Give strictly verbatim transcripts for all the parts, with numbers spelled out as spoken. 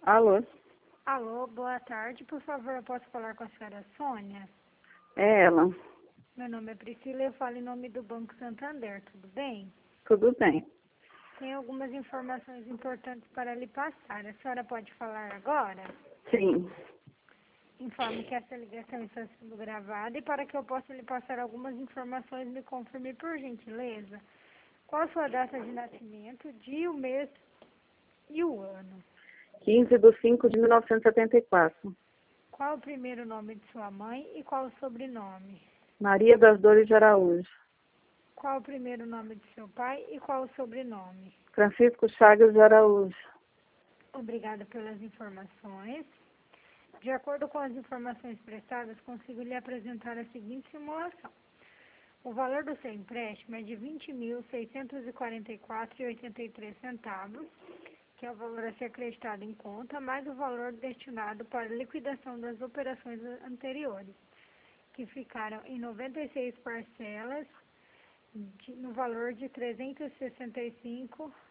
Alô? Alô, boa tarde. Por favor, eu posso falar com a senhora Sônia? É ela. Meu nome é Priscila e eu falo em nome do Banco Santander, tudo bem? Tudo bem. Tem algumas informações importantes para lhe passar. A senhora pode falar agora? Sim. Informe que essa ligação está sendo gravada e para que eu possa lhe passar algumas informações, me confirme por gentileza qual a sua data de nascimento, dia, o mês e o ano. quinze de cinco de mil novecentos e setenta e quatro. Qual o primeiro nome de sua mãe e qual o sobrenome? Maria das Dores de Araújo. Qual o primeiro nome de seu pai e qual o sobrenome? Francisco Chagas de Araújo. Obrigada pelas informações. De acordo com as informações prestadas, consigo lhe apresentar a seguinte simulação. O valor do seu empréstimo é de vinte mil seiscentos e quarenta e quatro reais e oitenta e três centavos, que é o valor a ser acreditado em conta, mais o valor destinado para liquidação das operações anteriores, que ficaram em noventa e seis parcelas, de, no valor de trezentos e sessenta e cinco reais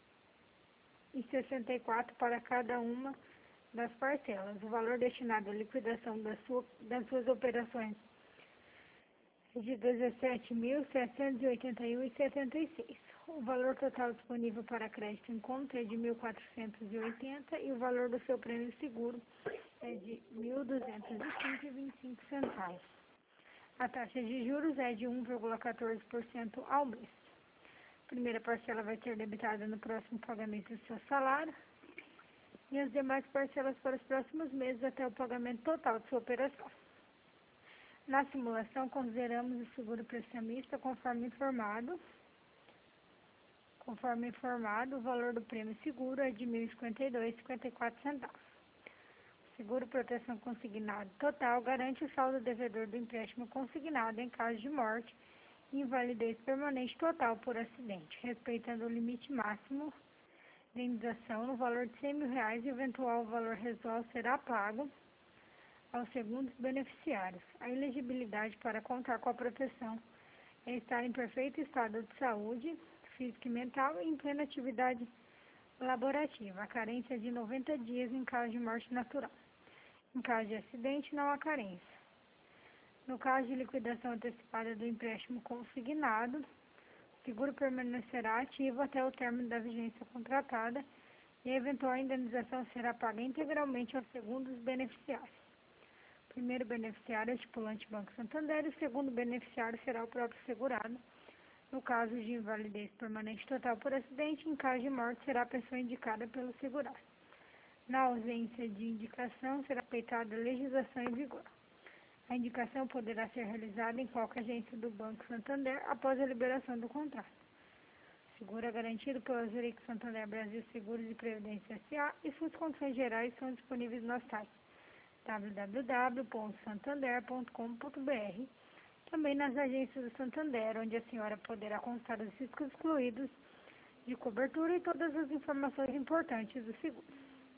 e sessenta e quatro centavos para cada uma das parcelas. O valor destinado à liquidação da sua, das suas operações é de dezessete mil setecentos e oitenta e um reais e setenta e seis centavos. O valor total disponível para crédito em conta é de mil quatrocentos e oitenta reais e o valor do seu prêmio seguro é de mil duzentos e cinco reais e vinte e cinco centavos. A taxa de juros é de um vírgula quatorze por cento ao mês. A primeira parcela vai ser debitada no próximo pagamento do seu salário e as demais parcelas para os próximos meses até o pagamento total de sua operação. Na simulação, consideramos o seguro prestamista conforme informado. Conforme informado, o valor do prêmio seguro é de mil e cinquenta e dois reais e cinquenta e quatro centavos. O seguro proteção consignado total garante o saldo devedor do empréstimo consignado em caso de morte e invalidez permanente total por acidente, respeitando o limite máximo de indenização no valor de cem mil reais e o eventual valor residual será pago aos segundos beneficiários. A elegibilidade para contar com a proteção é estar em perfeito estado de saúde física e mental e em plena atividade laborativa. A carência é de noventa dias em caso de morte natural. Em caso de acidente, não há carência. No caso de liquidação antecipada do empréstimo consignado, o seguro permanecerá ativo até o término da vigência contratada e a eventual indenização será paga integralmente aos segundos beneficiários. O primeiro beneficiário é o estipulante Banco Santander e o segundo beneficiário será o próprio segurado. No caso de invalidez permanente total por acidente, em caso de morte, será a pessoa indicada pelo segurado. Na ausência de indicação, será respeitada a legislação em vigor. A indicação poderá ser realizada em qualquer agência do Banco Santander após a liberação do contrato. O seguro é garantido pela Zurich Santander Brasil Seguros e Previdência S A e suas condições gerais são disponíveis no site w w w ponto santander ponto com ponto b r. Também nas agências do Santander, onde a senhora poderá constar os riscos excluídos de cobertura e todas as informações importantes do seguro.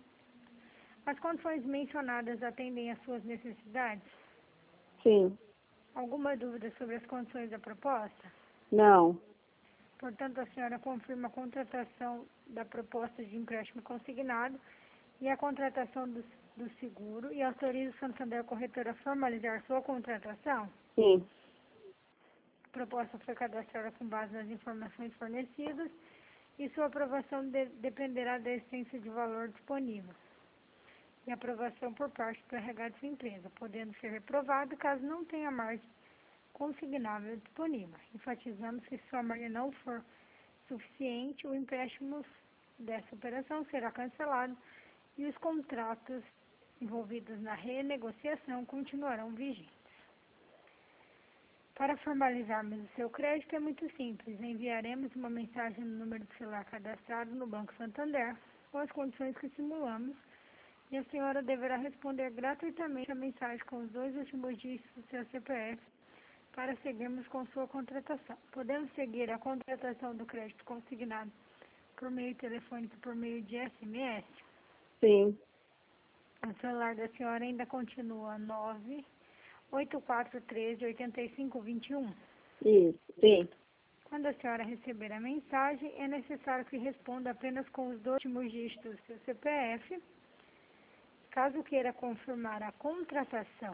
As condições mencionadas atendem às suas necessidades? Sim. Alguma dúvida sobre as condições da proposta? Não. Portanto, a senhora confirma a contratação da proposta de empréstimo consignado e a contratação do, do seguro e autoriza o Santander Corretora a formalizar sua contratação? Sim. A proposta foi cadastrada com base nas informações fornecidas e sua aprovação de, dependerá da essência de valor disponível e aprovação por parte do R H de sua empresa, podendo ser reprovado caso não tenha margem consignável disponível. Enfatizamos que se sua margem não for suficiente, o empréstimo dessa operação será cancelado e os contratos envolvidos na renegociação continuarão vigentes. Para formalizarmos o seu crédito é muito simples. Enviaremos uma mensagem no número de celular cadastrado no Banco Santander com as condições que simulamos e a senhora deverá responder gratuitamente a mensagem com os dois últimos dígitos do seu C P F para seguirmos com sua contratação. Podemos seguir a contratação do crédito consignado por meio telefônico e por meio de S M S? Sim. O celular da senhora ainda continua nove oito quatro um três oito cinco dois um. Isso. Sim. Quando a senhora receber a mensagem, é necessário que responda apenas com os dois últimos dígitos do seu C P F Caso queira confirmar a contratação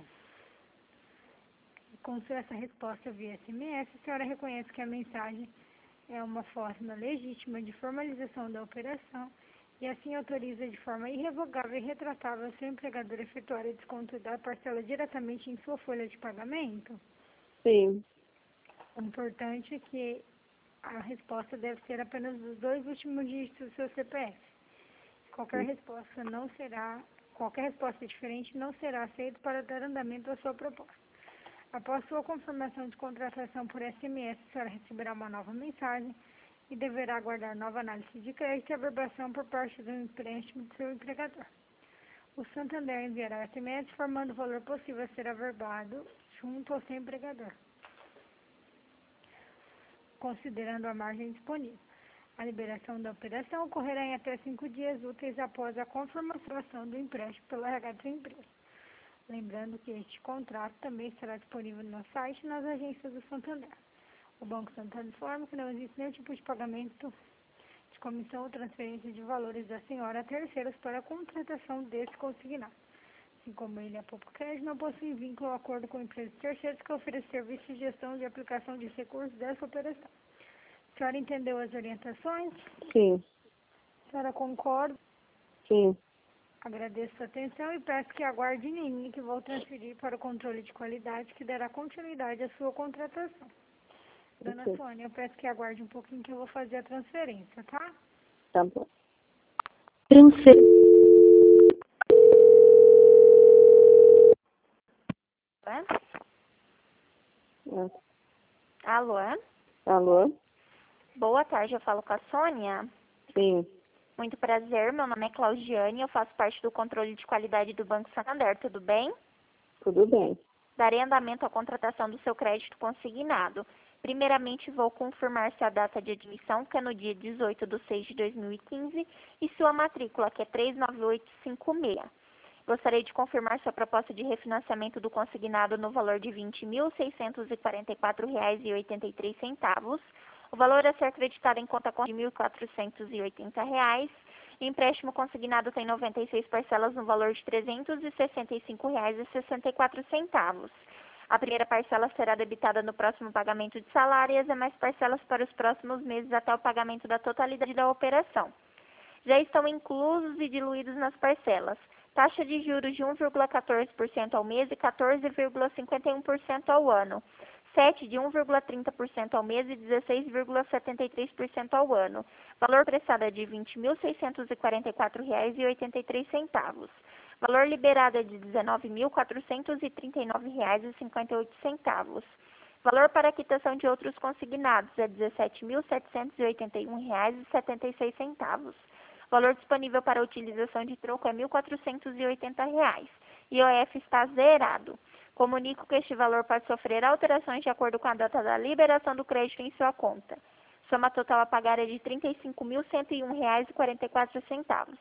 com essa resposta via S M S, a senhora reconhece que a mensagem é uma forma legítima de formalização da operação e assim autoriza de forma irrevogável e retratável ao seu empregador efetuar o desconto da parcela diretamente em sua folha de pagamento? Sim. O importante é que a resposta deve ser apenas dos dois últimos dígitos do seu C P F. Qualquer Sim. resposta não será, qualquer resposta diferente não será aceita para dar andamento à sua proposta. Após sua confirmação de contratação por S M S, a senhora receberá uma nova mensagem e deverá aguardar nova análise de crédito e averbação por parte do empréstimo do seu empregador. O Santander enviará S M S informando o valor possível a ser averbado junto ao seu empregador, considerando a margem disponível. A liberação da operação ocorrerá em até cinco dias úteis após a confirmação do empréstimo pela R H da sua empresa. Lembrando que este contrato também estará disponível no site e nas agências do Santander. O Banco Santander informa que não existe nenhum tipo de pagamento de comissão ou transferência de valores da senhora a terceiros para a contratação desse consignado. Assim como ele, a Poupa Crédito, não possui vínculo ou acordo com empresas terceiras que oferecem serviços de gestão de aplicação de recursos dessa operação. A senhora entendeu as orientações? Sim. A senhora concorda? Sim. Agradeço a atenção e peço que aguarde em linha que vou transferir para o controle de qualidade que dará continuidade à sua contratação. Dona Ok. Sônia, eu peço que aguarde um pouquinho que eu vou fazer a transferência, tá? Tá bom. Transfer... É. Alô? Alô? Boa tarde, eu falo com a Sônia. Sim. Muito prazer, meu nome é Claudiane, eu faço parte do controle de qualidade do Banco Santander, tudo bem? Tudo bem. Darei andamento à contratação do seu crédito consignado. Primeiramente, vou confirmar se a data de admissão, que é no dia dezoito de seis de dois mil e quinze, e sua matrícula, que é três nove oito cinco seis. Gostaria de confirmar sua proposta de refinanciamento do consignado no valor de vinte mil seiscentos e quarenta e quatro reais e oitenta e três centavos. O valor a ser acreditado em conta corrente de mil quatrocentos e oitenta reais. O empréstimo consignado tem noventa e seis parcelas no valor de trezentos e sessenta e cinco reais e sessenta e quatro centavos. A primeira parcela será debitada no próximo pagamento de salário e as demais parcelas para os próximos meses até o pagamento da totalidade da operação. Já estão inclusos e diluídos nas parcelas taxa de juros de um vírgula quatorze por cento ao mês e quatorze vírgula cinquenta e um por cento ao ano. sete de um vírgula trinta por cento ao mês e dezesseis vírgula setenta e três por cento ao ano. Valor prestado é de vinte mil seiscentos e quarenta e quatro reais e oitenta e três centavos. Valor liberado é de dezenove mil quatrocentos e trinta e nove reais e cinquenta e oito centavos. Valor para quitação de outros consignados é dezessete mil setecentos e oitenta e um reais e setenta e seis centavos. Valor disponível para utilização de troco é mil quatrocentos e oitenta reais. I O F está zerado. Comunico que este valor pode sofrer alterações de acordo com a data da liberação do crédito em sua conta. Soma total a pagar é de trinta e cinco mil cento e um reais e quarenta e quatro centavos.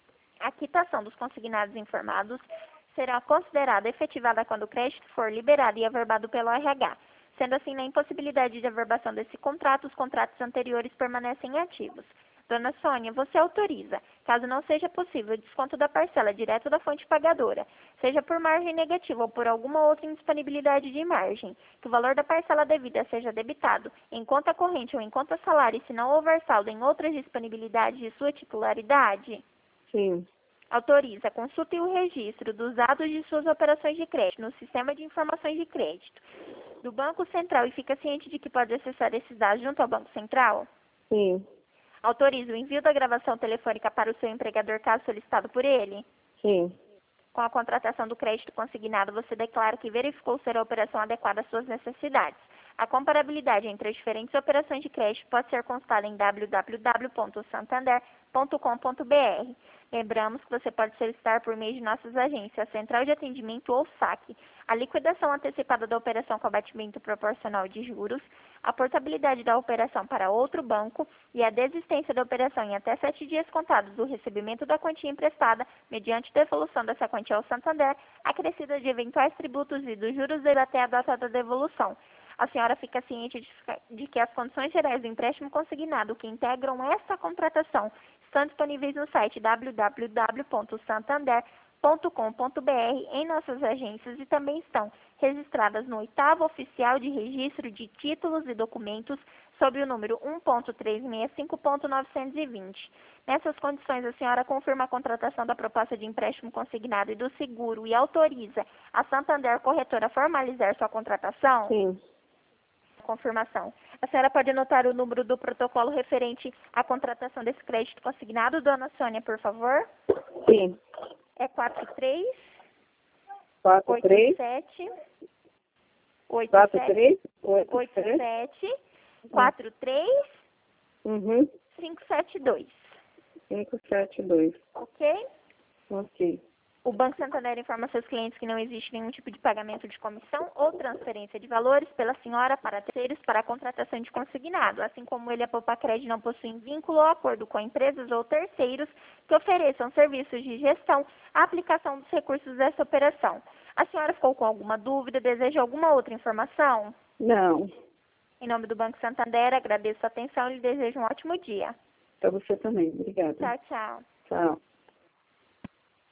A quitação dos consignados informados será considerada efetivada quando o crédito for liberado e averbado pelo R H. Sendo assim, na impossibilidade de averbação desse contrato, os contratos anteriores permanecem ativos. Dona Sônia, você autoriza, caso não seja possível o desconto da parcela direto da fonte pagadora, seja por margem negativa ou por alguma outra indisponibilidade de margem, que o valor da parcela devida seja debitado em conta corrente ou em conta salário, se não houver saldo em outras disponibilidades de sua titularidade? Sim. Autoriza, consulte o registro dos dados de suas operações de crédito no Sistema de Informações de Crédito do Banco Central e fica ciente de que pode acessar esses dados junto ao Banco Central? Sim. Autoriza o envio da gravação telefônica para o seu empregador caso solicitado por ele? Sim. Com a contratação do crédito consignado, você declara que verificou ser a operação adequada às suas necessidades. A comparabilidade entre as diferentes operações de crédito pode ser consultada em w w w ponto santander ponto com ponto b r. Lembramos que você pode solicitar por meio de nossas agências, Central de Atendimento ou saque, a liquidação antecipada da operação com abatimento proporcional de juros, a portabilidade da operação para outro banco e a desistência da operação em até sete dias contados do recebimento da quantia emprestada, mediante devolução dessa quantia ao Santander, acrescida de eventuais tributos e dos juros devidos até a data da devolução. A senhora fica ciente de, de que as condições gerais do empréstimo consignado que integram esta contratação estão disponíveis no site w w w ponto santander ponto com ponto br em nossas agências e também estão registradas no oitavo Oficial de Registro de Títulos e Documentos sob o número um ponto trezentos e sessenta e cinco ponto novecentos e vinte. Nessas condições, a senhora confirma a contratação da proposta de empréstimo consignado e do seguro e autoriza a Santander Corretora a formalizar sua contratação? Sim. Confirmação. A senhora pode anotar o número do protocolo referente à contratação desse crédito consignado, dona Sônia, por favor? Sim. É quatro três quatro oito três sete oito quatro sete três oito oito sete sete quatro três Uhum. cinco sete dois. cinco sete dois. Ok? Ok. O Banco Santander informa seus clientes que não existe nenhum tipo de pagamento de comissão ou transferência de valores pela senhora para terceiros para a contratação de consignado, assim como ele e a Popacred não possuem vínculo ou acordo com empresas ou terceiros que ofereçam serviços de gestão à aplicação dos recursos dessa operação. A senhora ficou com alguma dúvida? Deseja alguma outra informação? Não. Em nome do Banco Santander, agradeço a atenção e lhe desejo um ótimo dia. Para você também. Obrigada. Tchau, tchau. Tchau.